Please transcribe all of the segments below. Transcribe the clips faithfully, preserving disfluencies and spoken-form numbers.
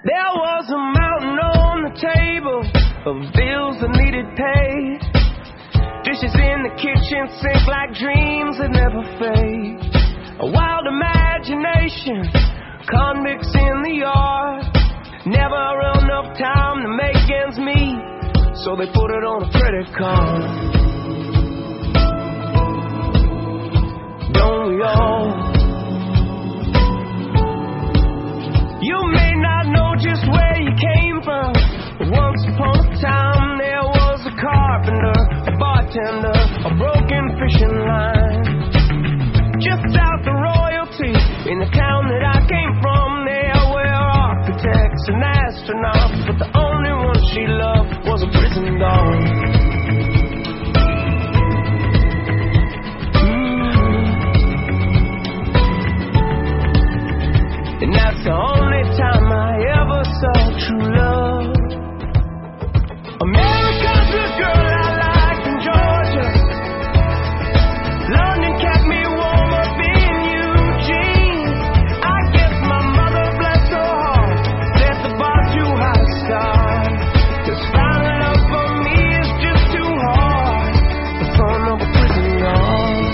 There was a mountain on the table of bills that needed paid. Dishes in the kitchen sink like dreams that never fade. A wild imagination, convicts in the yard. Never enough time to make ends meet, so they put it on a credit card. Don't we all? You may not know just where you came from, but once upon a time there was a carpenter, a bartender, a broken fishing line. Just south of royalty, in the town that I came from, there were architects and astronauts, but the only one she loved was a prison dog. Mm. And that's the only time I ever saw true love. America's the girl I liked in Georgia. London kept me warm up in Eugene. I guess my mother blessed her heart, set the bar too high to start. 'Cause finding love for me is just too hard. The fun of a prison yard.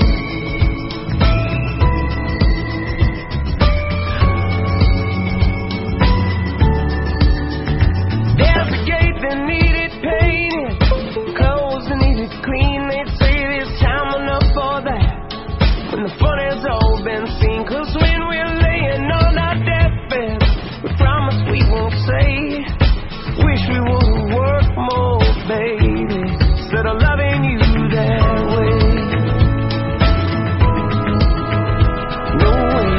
There's a gate that needed painting, clothes that needed clean. They'd say there's time enough for that when the fun has all been seen. 'Cause when we're laying on our deathbed, we promise we won't say, wish we would've worked more, baby, instead of loving you that way. No way.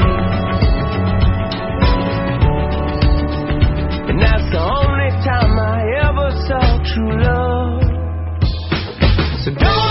And that's the only time I ever saw true love. So don't